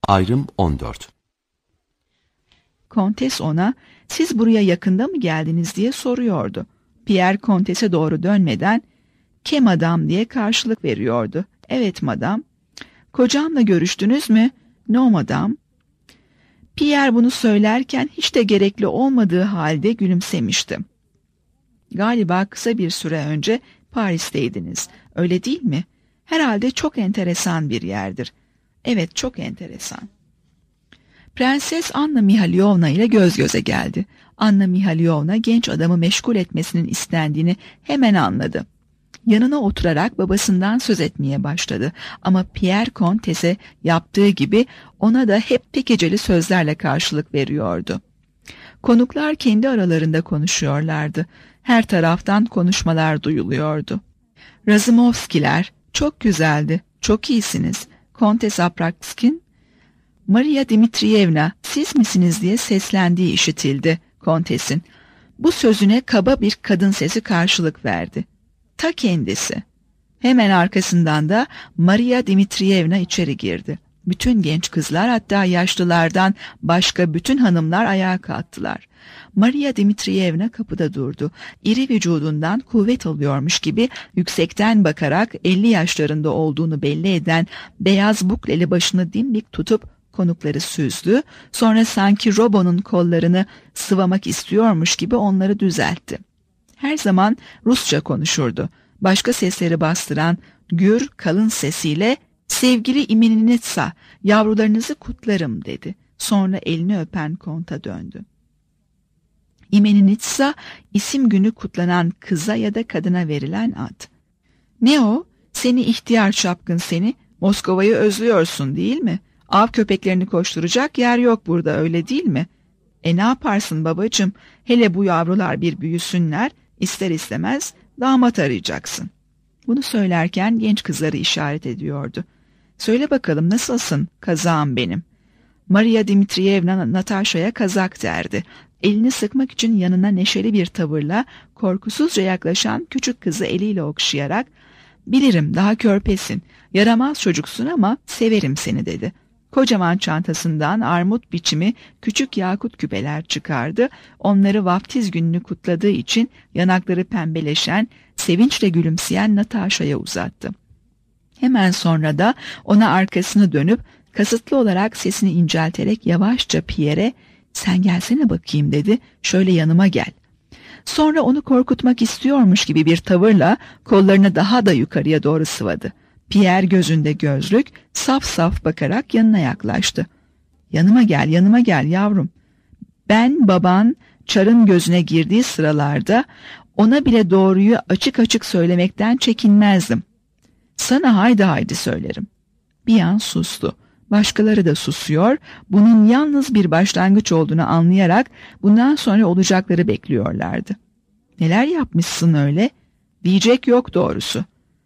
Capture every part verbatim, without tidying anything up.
Ayrım on dört. Kontes ona, "Siz buraya yakında mı geldiniz?" diye soruyordu. Pierre Kontes'e doğru dönmeden, "Ke madam" diye karşılık veriyordu. "Evet madam." "Kocamla görüştünüz mü?" "No madam." Pierre bunu söylerken hiç de gerekli olmadığı halde gülümsemişti. "Galiba kısa bir süre önce Paris'teydiniz, öyle değil mi? Herhalde çok enteresan bir yerdir." "Evet, çok enteresan." Prenses Anna Mihalyovna ile göz göze geldi. Anna Mihalyovna genç adamı meşgul etmesinin istendiğini hemen anladı. Yanına oturarak babasından söz etmeye başladı. Ama Pierre Kontes'e yaptığı gibi ona da hep tekeceli sözlerle karşılık veriyordu. Konuklar kendi aralarında konuşuyorlardı. Her taraftan konuşmalar duyuluyordu. Razumovskiler, "Çok güzeldi, çok iyisiniz." Kontes Aprakskin, "Maria Dmitrievna, siz misiniz?" diye seslendiği işitildi Kontes'in. Bu sözüne kaba bir kadın sesi karşılık verdi. Ta kendisi. Hemen arkasından da Maria Dmitrievna içeri girdi. Bütün genç kızlar, hatta yaşlılardan başka bütün hanımlar ayağa kalktılar. Maria Dmitrievna kapıda durdu. İri vücudundan kuvvet alıyormuş gibi yüksekten bakarak elli yaşlarında olduğunu belli eden beyaz bukleli başını dimdik tutup konukları süzdü. Sonra sanki Robon'un kollarını sıvamak istiyormuş gibi onları düzeltti. Her zaman Rusça konuşurdu. Başka sesleri bastıran gür, kalın sesiyle "Sevgili İmeninitsa, yavrularınızı kutlarım" dedi. Sonra elini öpen konta döndü. İmeninitsa, isim günü kutlanan kıza ya da kadına verilen ad. "Ne o? Seni ihtiyar çapkın seni. Moskova'yı özlüyorsun değil mi? Av köpeklerini koşturacak yer yok burada, öyle değil mi? E ne yaparsın babacığım? Hele bu yavrular bir büyüsünler, ister istemez damat arayacaksın." Bunu söylerken genç kızları işaret ediyordu. "Söyle bakalım, nasılsın kazağım benim?" Maria Dmitrievna Natasha'ya kazak derdi. Elini sıkmak için yanına neşeli bir tavırla korkusuzca yaklaşan küçük kızı eliyle okşayarak, "Bilirim, daha körpesin, yaramaz çocuksun ama severim seni" dedi. Kocaman çantasından armut biçimi küçük yakut küpeler çıkardı. Onları vaftiz gününü kutladığı için yanakları pembeleşen, sevinçle gülümseyen Natasha'ya uzattı. Hemen sonra da ona arkasını dönüp kasıtlı olarak sesini incelterek yavaşça Pierre'e, "Sen gelsene bakayım" dedi. "Şöyle yanıma gel." Sonra onu korkutmak istiyormuş gibi bir tavırla kollarını daha da yukarıya doğru sıvadı. Pierre gözünde gözlük, saf saf bakarak yanına yaklaştı. "Yanıma gel, yanıma gel yavrum. Ben baban Çar'ın gözüne girdiği sıralarda ona bile doğruyu açık açık söylemekten çekinmezdim. Sana haydi haydi söylerim." Bir an sustu. Başkaları da susuyor, bunun yalnız bir başlangıç olduğunu anlayarak bundan sonra olacakları bekliyorlardı. "Neler yapmışsın öyle?" "Diyecek yok doğrusu."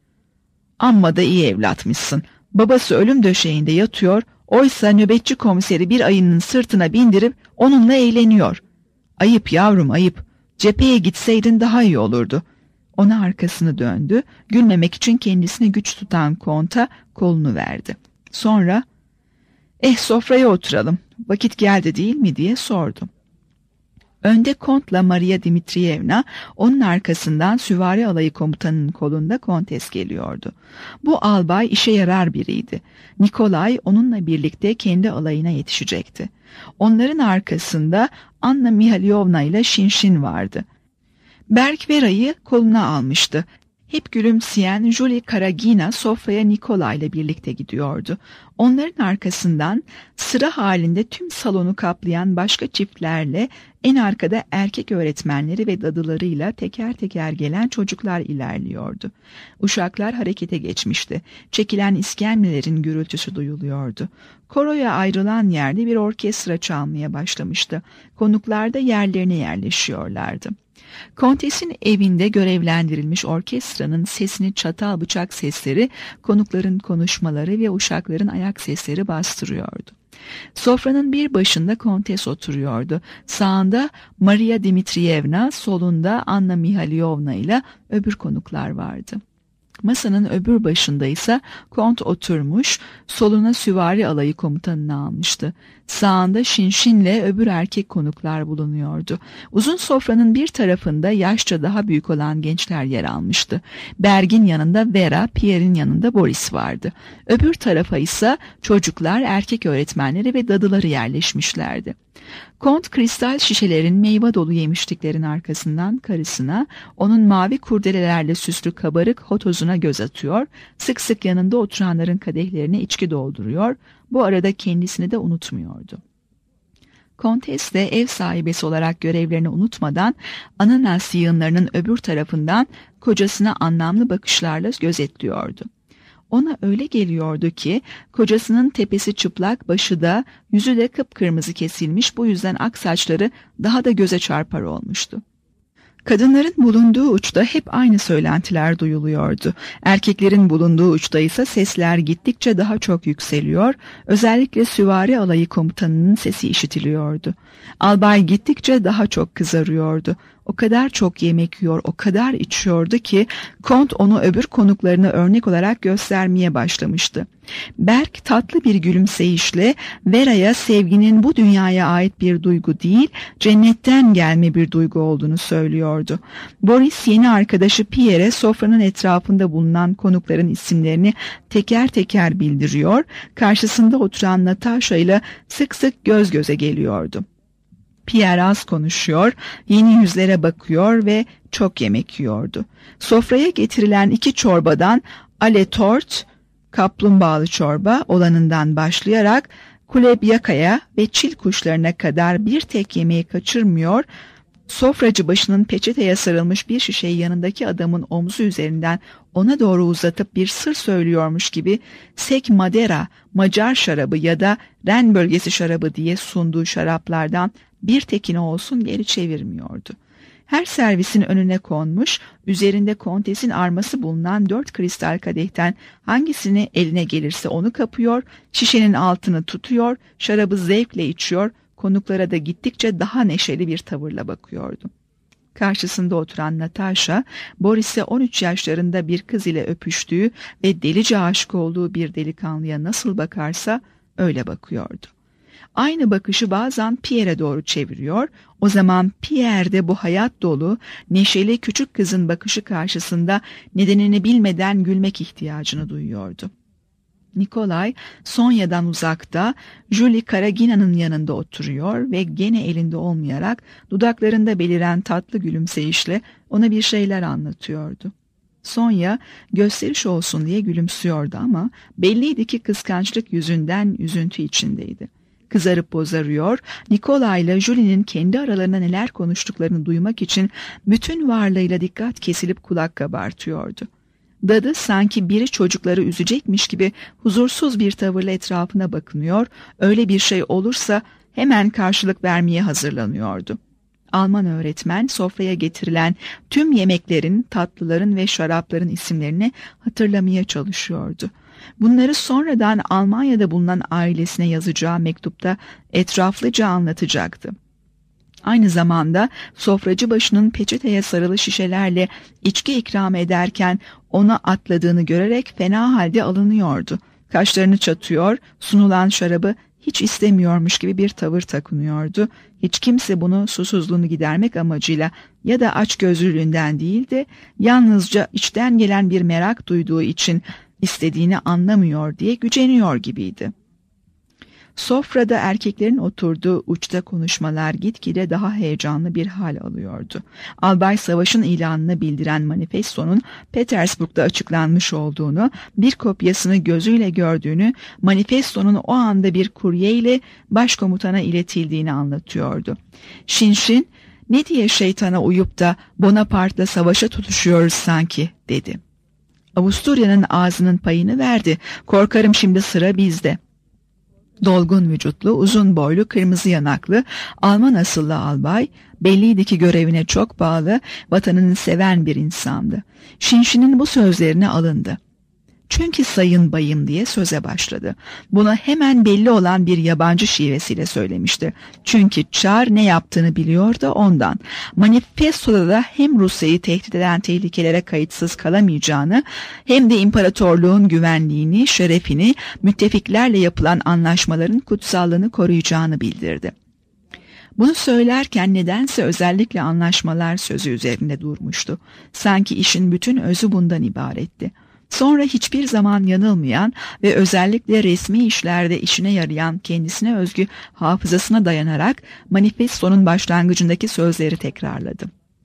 "Amma da iyi evlatmışsın. Babası ölüm döşeğinde yatıyor, oysa nöbetçi komiseri bir ayının sırtına bindirip onunla eğleniyor. Ayıp yavrum, ayıp. Cepheye gitseydin daha iyi olurdu." Ona arkasını döndü, gülmemek için kendisine güç tutan konta kolunu verdi. Sonra, "Eh sofraya oturalım, vakit geldi değil mi?" diye sordu. Önde Kont'la Maria Dmitrievna, onun arkasından süvari alayı komutanının kolunda Kontes geliyordu. Bu albay işe yarar biriydi. Nikolay onunla birlikte kendi alayına yetişecekti. Onların arkasında Anna Mihalyovna ile Şinşin vardı. Berk Vera'yı koluna almıştı. Hep gülümseyen Julie Karagina sofraya Nikolay ile birlikte gidiyordu. Onların arkasından sıra halinde tüm salonu kaplayan başka çiftlerle en arkada erkek öğretmenleri ve dadılarıyla teker teker gelen çocuklar ilerliyordu. Uşaklar harekete geçmişti. Çekilen iskemlelerin gürültüsü duyuluyordu. Koroya ayrılan yerde bir orkestra çalmaya başlamıştı. Konuklar da yerlerine yerleşiyorlardı. Kontes'in evinde görevlendirilmiş orkestranın sesini çatal bıçak sesleri, konukların konuşmaları ve uşakların ayak sesleri bastırıyordu. Sofranın bir başında Kontes oturuyordu. Sağında Maria Dmitrievna, solunda Anna Mihalyovna ile öbür konuklar vardı. Masanın öbür başında ise kont oturmuş, soluna süvari alayı komutanını almıştı. Sağında Şinşin'le öbür erkek konuklar bulunuyordu. Uzun sofranın bir tarafında yaşça daha büyük olan gençler yer almıştı. Berg'in yanında Vera, Pierre'in yanında Boris vardı. Öbür tarafa ise çocuklar, erkek öğretmenleri ve dadıları yerleşmişlerdi. Kont kristal şişelerin meyve dolu yemişliklerin arkasından karısına, onun mavi kurdelelerle süslü kabarık hotozuna göz atıyor, sık sık yanında oturanların kadehlerine içki dolduruyor, bu arada kendisini de unutmuyordu. Kontes de ev sahibesi olarak görevlerini unutmadan ananas yığınlarının öbür tarafından kocasına anlamlı bakışlarla gözetliyordu. Ona öyle geliyordu ki kocasının tepesi çıplak, başı da, yüzü de kıpkırmızı kesilmiş, bu yüzden ak saçları daha da göze çarpar olmuştu. Kadınların bulunduğu uçta hep aynı söylentiler duyuluyordu. Erkeklerin bulunduğu uçta ise sesler gittikçe daha çok yükseliyor, özellikle süvari alayı komutanının sesi işitiliyordu. Albay gittikçe daha çok kızarıyordu. O kadar çok yemek yiyor, o kadar içiyordu ki kont onu öbür konuklarına örnek olarak göstermeye başlamıştı. Berg tatlı bir gülümseyişle Vera'ya sevginin bu dünyaya ait bir duygu değil, cennetten gelme bir duygu olduğunu söylüyordu. Boris yeni arkadaşı Pierre'e sofranın etrafında bulunan konukların isimlerini teker teker bildiriyor, karşısında oturan Natasha ile sık sık göz göze geliyordu. Pierre az konuşuyor, yeni yüzlere bakıyor ve çok yemek yiyordu. Sofraya getirilen iki çorbadan ale tort, kaplumbağalı çorba olanından başlayarak kulebyakaya ve çil kuşlarına kadar bir tek yemeği kaçırmıyor, sofracı başının peçeteye sarılmış bir şişeyi yanındaki adamın omzu üzerinden ona doğru uzatıp bir sır söylüyormuş gibi Sek Madera, Macar şarabı ya da Ren bölgesi şarabı diye sunduğu şaraplardan bir tekini olsun geri çevirmiyordu. Her servisin önüne konmuş, üzerinde kontesin arması bulunan dört kristal kadehten hangisini eline gelirse onu kapıyor, şişenin altını tutuyor, şarabı zevkle içiyor, konuklara da gittikçe daha neşeli bir tavırla bakıyordu. Karşısında oturan Natasha, Boris'e on üç yaşlarında bir kız ile öpüştüğü ve delice aşık olduğu bir delikanlıya nasıl bakarsa öyle bakıyordu. Aynı bakışı bazen Pierre'e doğru çeviriyor, o zaman Pierre de bu hayat dolu, neşeli küçük kızın bakışı karşısında nedenini bilmeden gülmek ihtiyacını duyuyordu. Nikolay, Sonya'dan uzakta, Julie Karagina'nın yanında oturuyor ve gene elinde olmayarak dudaklarında beliren tatlı gülümseyişle ona bir şeyler anlatıyordu. Sonya gösteriş olsun diye gülümsüyordu ama belliydi ki kıskançlık yüzünden üzüntü içindeydi. Kızarıp bozarıyor, Nikolay ile Julie'nin kendi aralarında neler konuştuklarını duymak için bütün varlığıyla dikkat kesilip kulak kabartıyordu. Dadı sanki biri çocukları üzecekmiş gibi huzursuz bir tavırla etrafına bakınıyor, öyle bir şey olursa hemen karşılık vermeye hazırlanıyordu. Alman öğretmen sofraya getirilen tüm yemeklerin, tatlıların ve şarapların isimlerini hatırlamaya çalışıyordu. Bunları sonradan Almanya'da bulunan ailesine yazacağı mektupta etraflıca anlatacaktı. Aynı zamanda sofracı başının peçeteye sarılı şişelerle içki ikram ederken ona atladığını görerek fena halde alınıyordu. Kaşlarını çatıyor, sunulan şarabı hiç istemiyormuş gibi bir tavır takınıyordu. Hiç kimse bunu susuzluğunu gidermek amacıyla ya da açgözlülüğünden değil de yalnızca içten gelen bir merak duyduğu için istediğini anlamıyor diye güceniyor gibiydi. Sofrada erkeklerin oturduğu uçta konuşmalar gitgide daha heyecanlı bir hal alıyordu. Albay savaşın ilanını bildiren manifestonun Petersburg'da açıklanmış olduğunu, bir kopyasını gözüyle gördüğünü, manifestonun o anda bir kurye ile başkomutana iletildiğini anlatıyordu. Şinşin, "Ne diye şeytana uyup da Bonaparte'la savaşa tutuşuyoruz sanki?" dedi. "Avusturya'nın ağzının payını verdi. Korkarım şimdi sıra bizde." Dolgun vücutlu, uzun boylu, kırmızı yanaklı, Alman asıllı albay, belliydi ki görevine çok bağlı, vatanını seven bir insandı. Şinşin'in bu sözlerine alındı. Çünkü sayın bayım diye söze başladı. Bunu hemen belli olan bir yabancı şivesiyle söylemişti. Çünkü Çar ne yaptığını biliyor da ondan. Manifestoda da hem Rusya'yı tehdit eden tehlikelere kayıtsız kalamayacağını hem de imparatorluğun güvenliğini, şerefini, müttefiklerle yapılan anlaşmaların kutsallığını koruyacağını bildirdi. Bunu söylerken nedense özellikle anlaşmalar sözü üzerinde durmuştu. Sanki işin bütün özü bundan ibaretti. Sonra hiçbir zaman yanılmayan ve özellikle resmi işlerde işine yarayan kendisine özgü hafızasına dayanarak manifestonun başlangıcındaki sözleri tekrarladı.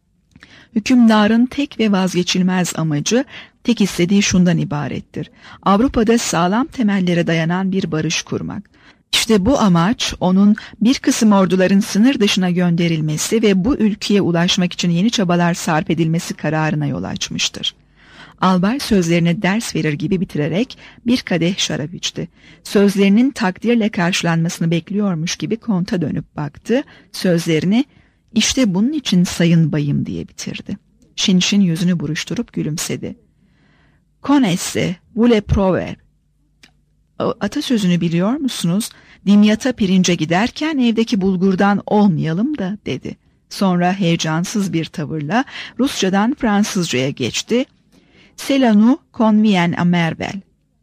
Hükümdarın tek ve vazgeçilmez amacı, tek istediği şundan ibarettir: Avrupa'da sağlam temellere dayanan bir barış kurmak. İşte bu amaç onun bir kısım orduların sınır dışına gönderilmesi ve bu ülkeye ulaşmak için yeni çabalar sarf edilmesi kararına yol açmıştır. Albay sözlerine ders verir gibi bitirerek bir kadeh şarap içti. Sözlerinin takdirle karşılanmasını bekliyormuş gibi konta dönüp baktı. Sözlerini "İşte bunun için sayın bayım" diye bitirdi. Şinşin yüzünü buruşturup gülümsedi. "Connaissez vous le proverbe?" "Atasözünü biliyor musunuz? Dimyat'a pirince giderken evdeki bulgurdan olmayalım da" dedi. Sonra heyecansız bir tavırla Rusçadan Fransızcaya geçti. "Cela nous convient à merveille."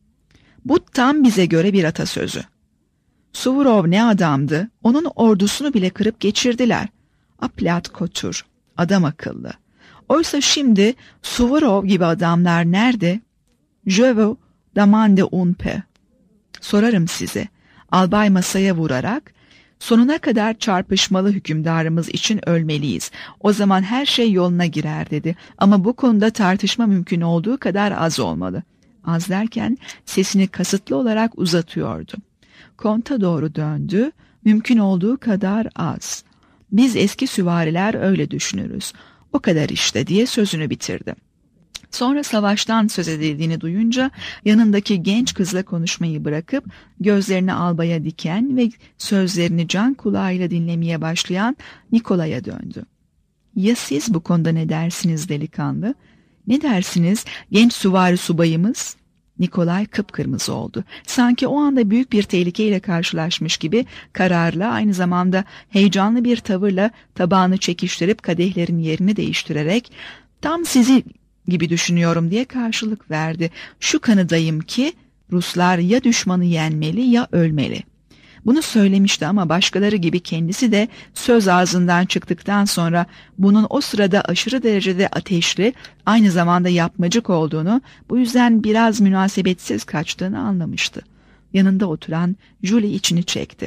Bu tam bize göre bir atasözü. Suvorov ne adamdı? Onun ordusunu bile kırıp geçirdiler. Aplat kotur, adam akıllı. Oysa şimdi Suvorov gibi adamlar nerede? Je vous demande un peu. Sorarım size. Albay masaya vurarak, "Sonuna kadar çarpışmalı hükümdarımız için ölmeliyiz. O zaman her şey yoluna girer" dedi. "Ama bu konuda tartışma mümkün olduğu kadar az olmalı." Az derken sesini kasıtlı olarak uzatıyordu. Konta doğru döndü. "Mümkün olduğu kadar az. Biz eski süvariler öyle düşünürüz. O kadar işte" diye sözünü bitirdi. Sonra savaştan söz edildiğini duyunca yanındaki genç kızla konuşmayı bırakıp gözlerini albaya diken ve sözlerini can kulağıyla dinlemeye başlayan Nikolay'a döndü. "Ya siz bu konuda ne dersiniz delikanlı? Ne dersiniz genç süvari subayımız?" Nikolay kıpkırmızı oldu. Sanki o anda büyük bir tehlikeyle karşılaşmış gibi kararlı, aynı zamanda heyecanlı bir tavırla tabağını çekiştirip kadehlerin yerini değiştirerek "Tam sizi gibi düşünüyorum" diye karşılık verdi. "Şu kanıdayım ki Ruslar ya düşmanı yenmeli ya ölmeli." Bunu söylemişti ama başkaları gibi kendisi de söz ağzından çıktıktan sonra bunun o sırada aşırı derecede ateşli, aynı zamanda yapmacık olduğunu, bu yüzden biraz münasebetsiz kaçtığını anlamıştı. Yanında oturan Julie içini çekti.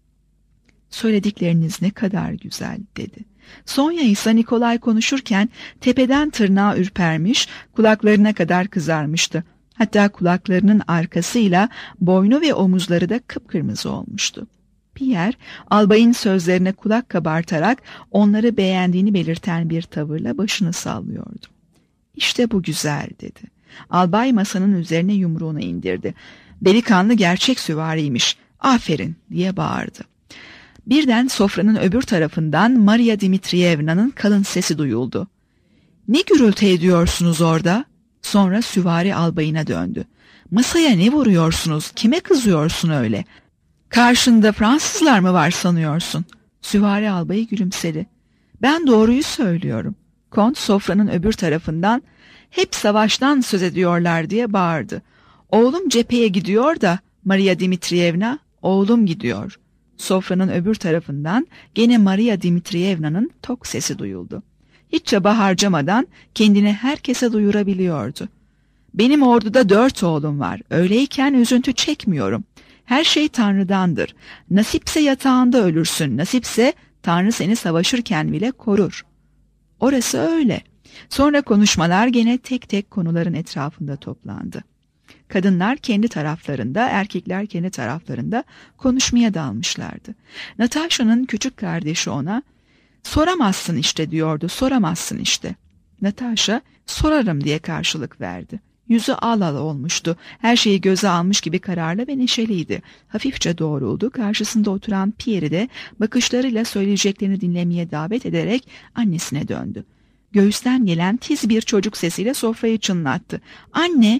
"Söyledikleriniz ne kadar güzel" dedi. Sonya ise Nikolay konuşurken tepeden tırnağa ürpermiş, kulaklarına kadar kızarmıştı. Hatta kulaklarının arkasıyla boynu ve omuzları da kıpkırmızı olmuştu. Pierre, albayın sözlerine kulak kabartarak onları beğendiğini belirten bir tavırla başını sallıyordu. "İşte bu güzel" dedi. Albay masanın üzerine yumruğunu indirdi. "Delikanlı gerçek süvariymiş. Aferin" diye bağırdı. Birden sofranın öbür tarafından Maria Dmitrievna'nın kalın sesi duyuldu. "Ne gürültü ediyorsunuz orada?" Sonra süvari albayına döndü. "Masaya ne vuruyorsunuz? Kime kızıyorsun öyle? Karşında Fransızlar mı var sanıyorsun?" Süvari albayı gülümsedi. "Ben doğruyu söylüyorum." Kont sofranın öbür tarafından "Hep savaştan söz ediyorlar" diye bağırdı. "Oğlum cepheye gidiyor da Maria Dmitrievna, oğlum gidiyor." Sofranın öbür tarafından gene Maria Dmitrievna'nın tok sesi duyuldu. Hiç çaba harcamadan kendini herkese duyurabiliyordu. "Benim orduda dört oğlum var. Öyleyken üzüntü çekmiyorum. Her şey Tanrı'dandır. Nasipse yatağında ölürsün. Nasipse Tanrı seni savaşırken bile korur." Orası öyle. Sonra konuşmalar gene tek tek konuların etrafında toplandı. Kadınlar kendi taraflarında, erkekler kendi taraflarında konuşmaya dalmışlardı. Natasha'nın küçük kardeşi ona "Soramazsın işte" diyordu, "soramazsın işte." Natasha "Sorarım" diye karşılık verdi. Yüzü al al olmuştu. Her şeyi göze almış gibi kararlı ve neşeliydi. Hafifçe doğruldu. Karşısında oturan Pierre'i de bakışlarıyla söyleyeceklerini dinlemeye davet ederek annesine döndü. Göğüsten gelen tiz bir çocuk sesiyle sofrayı çınlattı. "Anne!"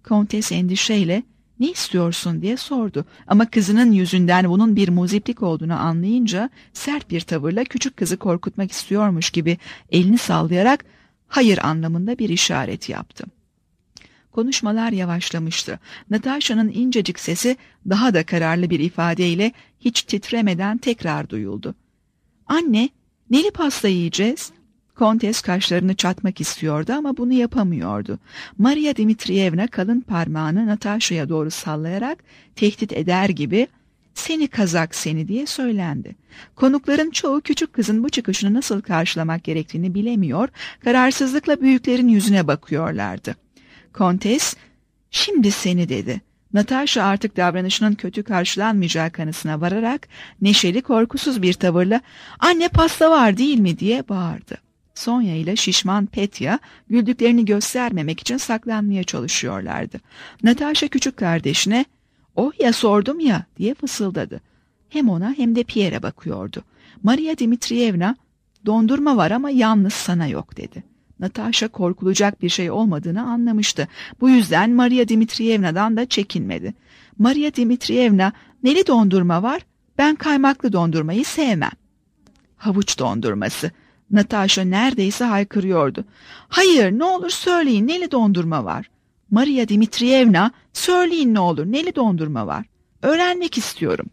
Kontes endişeyle "Ne istiyorsun?" diye sordu. Ama kızının yüzünden bunun bir muziplik olduğunu anlayınca sert bir tavırla küçük kızı korkutmak istiyormuş gibi elini sallayarak hayır anlamında bir işaret yaptı. Konuşmalar yavaşlamıştı. Natasha'nın incecik sesi daha da kararlı bir ifadeyle hiç titremeden tekrar duyuldu. "Anne, neli pasta yiyeceğiz?" Kontes kaşlarını çatmak istiyordu ama bunu yapamıyordu. Maria Dmitrievna kalın parmağını Natasha'ya doğru sallayarak tehdit eder gibi "Seni kazak seni" diye söylendi. Konukların çoğu küçük kızın bu çıkışını nasıl karşılamak gerektiğini bilemiyor, kararsızlıkla büyüklerin yüzüne bakıyorlardı. Kontes, "Şimdi seni" dedi. Natasha artık davranışının kötü karşılanmayacağı kanısına vararak neşeli, korkusuz bir tavırla "Anne, pasta var değil mi?" diye bağırdı. Sonya ile şişman Petya güldüklerini göstermemek için saklanmaya çalışıyorlardı. Natasha küçük kardeşine "Oh ya, sordum ya" diye fısıldadı. Hem ona hem de Pierre'e bakıyordu. Maria Dmitrievna "Dondurma var ama yalnız sana yok" dedi. Natasha korkulacak bir şey olmadığını anlamıştı. Bu yüzden Maria Dmitrievna'dan da çekinmedi. "Maria Dmitrievna, neli dondurma var? Ben kaymaklı dondurmayı sevmem." "Havuç dondurması." Natasha neredeyse haykırıyordu. "Hayır, ne olur söyleyin, neli dondurma var?" "Maria Dmitrievna, söyleyin ne olur, neli dondurma var? Öğrenmek istiyorum."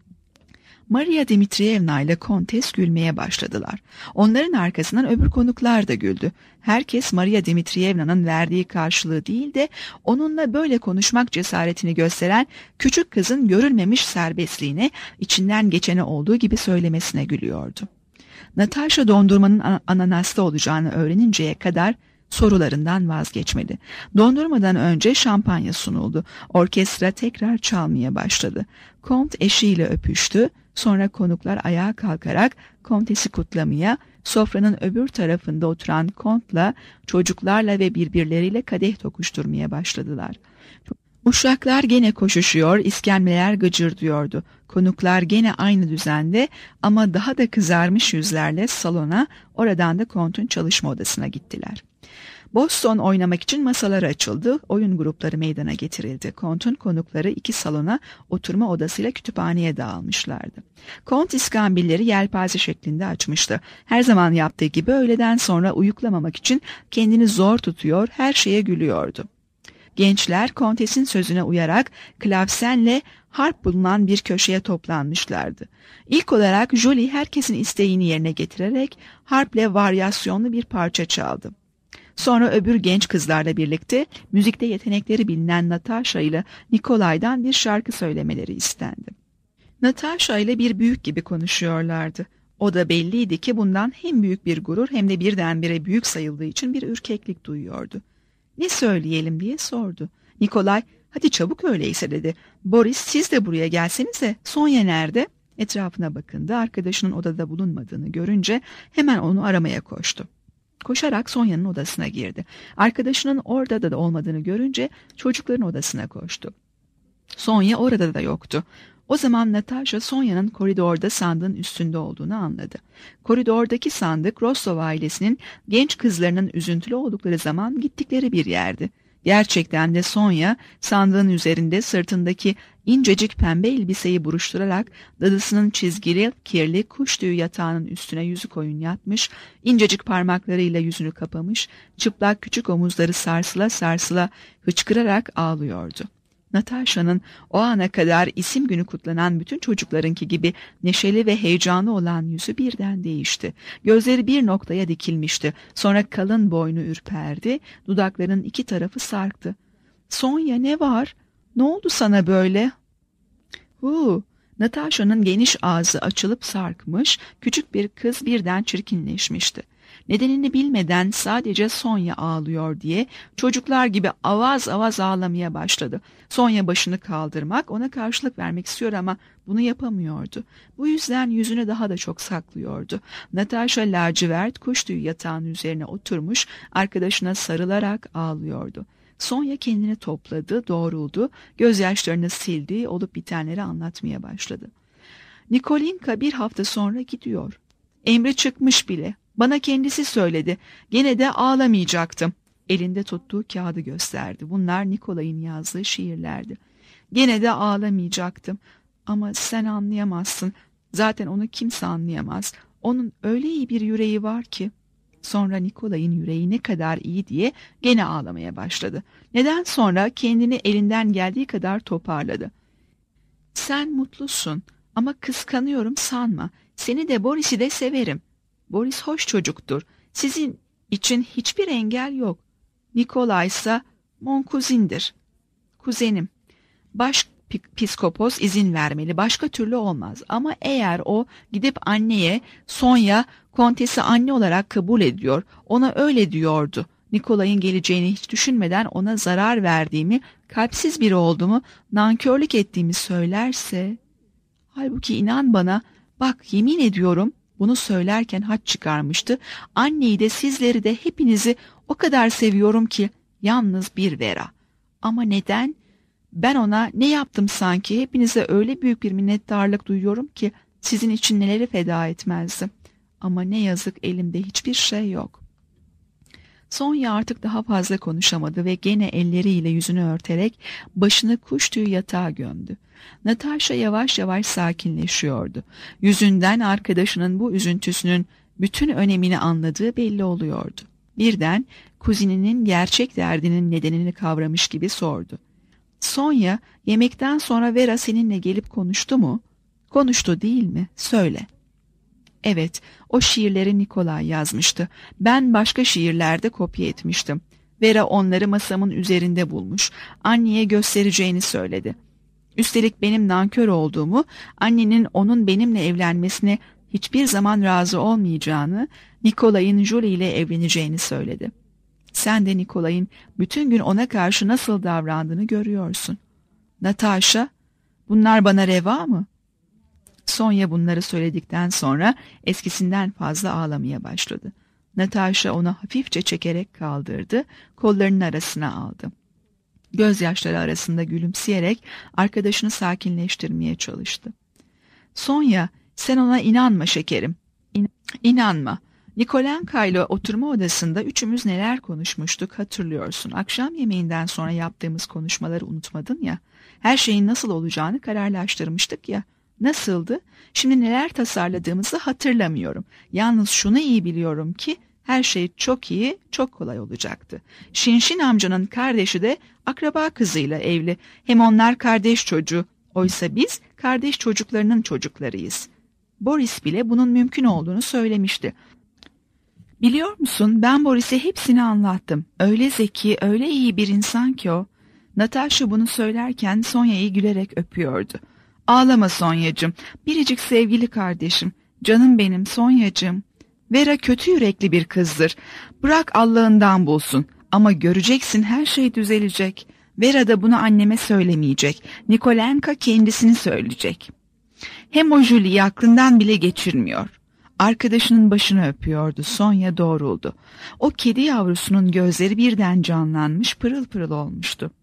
Maria Dmitrievna ile Kontes gülmeye başladılar. Onların arkasından öbür konuklar da güldü. Herkes Maria Dmitrievna'nın verdiği karşılığı değil de onunla böyle konuşmak cesaretini gösteren küçük kızın görülmemiş serbestliğine, içinden geçeni olduğu gibi söylemesine gülüyordu. Natasha dondurmanın ananaslı olacağını öğreninceye kadar sorularından vazgeçmedi. Dondurmadan önce şampanya sunuldu. Orkestra tekrar çalmaya başladı. Kont eşiyle öpüştü. Sonra konuklar ayağa kalkarak Kontes'i kutlamaya, sofranın öbür tarafında oturan Kont'la, çocuklarla ve birbirleriyle kadeh tokuşturmaya başladılar. Uşaklar gene koşuşuyor, iskemleler gıcırdıyordu. Konuklar gene aynı düzende ama daha da kızarmış yüzlerle salona, oradan da Kont'un çalışma odasına gittiler. Boston oynamak için masalar açıldı, oyun grupları meydana getirildi. Kont'un konukları iki salona, oturma odasıyla kütüphaneye dağılmışlardı. Kont iskambilleri yelpaze şeklinde açmıştı. Her zaman yaptığı gibi öğleden sonra uyuklamamak için kendini zor tutuyor, her şeye gülüyordu. Gençler Kontes'in sözüne uyarak klavsenle harp bulunan bir köşeye toplanmışlardı. İlk olarak Julie herkesin isteğini yerine getirerek harple varyasyonlu bir parça çaldı. Sonra öbür genç kızlarla birlikte müzikte yetenekleri bilinen Natasha ile Nikolay'dan bir şarkı söylemeleri istendi. Natasha ile bir büyük gibi konuşuyorlardı. O da belliydi ki bundan hem büyük bir gurur hem de birdenbire büyük sayıldığı için bir ürkeklik duyuyordu. "Ne söyleyelim?" diye sordu. Nikolay, "Hadi çabuk öyleyse" dedi. "Boris, siz de buraya gelsenize. Sonya nerede?" Etrafına bakındı. Arkadaşının odada bulunmadığını görünce hemen onu aramaya koştu. Koşarak Sonya'nın odasına girdi. Arkadaşının orada da olmadığını görünce çocukların odasına koştu. Sonya orada da yoktu. O zaman Natasha Sonya'nın koridorda sandığın üstünde olduğunu anladı. Koridordaki sandık Rostov ailesinin genç kızlarının üzüntülü oldukları zaman gittikleri bir yerdi. Gerçekten de Sonya sandığın üzerinde sırtındaki incecik pembe elbiseyi buruşturarak dadısının çizgili, kirli kuş tüyü yatağının üstüne yüzü koyun yatmış, incecik parmaklarıyla yüzünü kapamış, çıplak küçük omuzları sarsıla sarsıla hıçkırarak ağlıyordu. Natasha'nın o ana kadar isim günü kutlanan bütün çocuklarınki gibi neşeli ve heyecanlı olan yüzü birden değişti. Gözleri bir noktaya dikilmişti. Sonra kalın boynu ürperdi, dudaklarının iki tarafı sarktı. "Sonya, ne var? Ne oldu sana böyle?" Huu! Natasha'nın geniş ağzı açılıp sarkmış, küçük bir kız birden çirkinleşmişti. Nedenini bilmeden sadece Sonya ağlıyor diye çocuklar gibi avaz avaz ağlamaya başladı. Sonya başını kaldırmak, ona karşılık vermek istiyor ama bunu yapamıyordu. Bu yüzden yüzünü daha da çok saklıyordu. Natasha lacivert kuş tüyü yatağının üzerine oturmuş, arkadaşına sarılarak ağlıyordu. Sonya kendini topladı, doğruldu, gözyaşlarını sildi, olup bitenleri anlatmaya başladı. "Nikolinka bir hafta sonra gidiyor. Emri çıkmış bile. Bana kendisi söyledi. Gene de ağlamayacaktım. Elinde tuttuğu kağıdı gösterdi. Bunlar Nikolay'ın yazdığı şiirlerdi. Gene de ağlamayacaktım. Ama sen anlayamazsın. Zaten onu kimse anlayamaz. Onun öyle iyi bir yüreği var ki. Sonra Nikolay'ın yüreği ne kadar iyi diye gene ağlamaya başladı. Neden sonra kendini elinden geldiği kadar toparladı. Sen mutlusun ama kıskanıyorum sanma. Seni de Boris'i de severim. Boris hoş çocuktur. Sizin için hiçbir engel yok. Nikolay ise mon kuzindir. Kuzenim. Baş piskopos izin vermeli. Başka türlü olmaz. Ama eğer o gidip anneye Sonya kontesi anne olarak kabul ediyor. Ona öyle diyordu. Nikolay'ın geleceğini hiç düşünmeden ona zarar verdiğimi, kalpsiz biri olduğumu, nankörlük ettiğimi söylerse... Halbuki inan bana, bak yemin ediyorum, bunu söylerken haç çıkarmıştı. Anneyi de sizleri de hepinizi o kadar seviyorum ki yalnız bir Vera. Ama neden? Ben ona ne yaptım sanki? Hepinize öyle büyük bir minnettarlık duyuyorum ki sizin için neleri feda etmezdim. Ama ne yazık elimde hiçbir şey yok. Sonya artık daha fazla konuşamadı ve gene elleriyle yüzünü örterek başını kuş tüyü yatağa gömdü. Natasha yavaş yavaş sakinleşiyordu. Yüzünden arkadaşının bu üzüntüsünün bütün önemini anladığı belli oluyordu. Birden kuzininin gerçek derdinin nedenini kavramış gibi sordu. Sonya, yemekten sonra Vera seninle gelip konuştu mu? Konuştu değil mi? Söyle. Evet, o şiirleri Nikolay yazmıştı. Ben başka şiirlerde kopya etmiştim. Vera onları masamın üzerinde bulmuş. Anneye göstereceğini söyledi. Üstelik benim nankör olduğumu, annenin onun benimle evlenmesine hiçbir zaman razı olmayacağını, Nikolay'ın Julie ile evleneceğini söyledi. Sen de Nikolay'ın bütün gün ona karşı nasıl davrandığını görüyorsun. Natasha, bunlar bana reva mı? Sonya bunları söyledikten sonra eskisinden fazla ağlamaya başladı. Natasha onu hafifçe çekerek kaldırdı, kollarının arasına aldı. Gözyaşları arasında gülümseyerek arkadaşını sakinleştirmeye çalıştı. Sonya, sen ona inanma şekerim. İn inanma. Nikolenka ile oturma odasında üçümüz neler konuşmuştuk hatırlıyorsun. Akşam yemeğinden sonra yaptığımız konuşmaları unutmadın ya. Her şeyin nasıl olacağını kararlaştırmıştık ya. Nasıldı? Şimdi neler tasarladığımızı hatırlamıyorum. Yalnız şunu iyi biliyorum ki her şey çok iyi, çok kolay olacaktı. Şinşin amcanın kardeşi de akraba kızıyla evli. Hem onlar kardeş çocuğu. Oysa biz kardeş çocuklarının çocuklarıyız. Boris bile bunun mümkün olduğunu söylemişti. Biliyor musun, ben Boris'e hepsini anlattım. Öyle zeki, öyle iyi bir insan ki o. Natasha bunu söylerken Sonya'yı gülerek öpüyordu. Ağlama Sonyacığım, biricik sevgili kardeşim. Canım benim Sonyacığım. Vera kötü yürekli bir kızdır. Bırak Allah'ından bulsun. Ama göreceksin her şey düzelecek. Vera da bunu anneme söylemeyecek. Nikolenka kendisini söyleyecek. Hem o Julie'yi aklından bile geçirmiyor. Arkadaşının başını öpüyordu. Sonya doğruldu. O kedi yavrusunun gözleri birden canlanmış, pırıl pırıl olmuştu.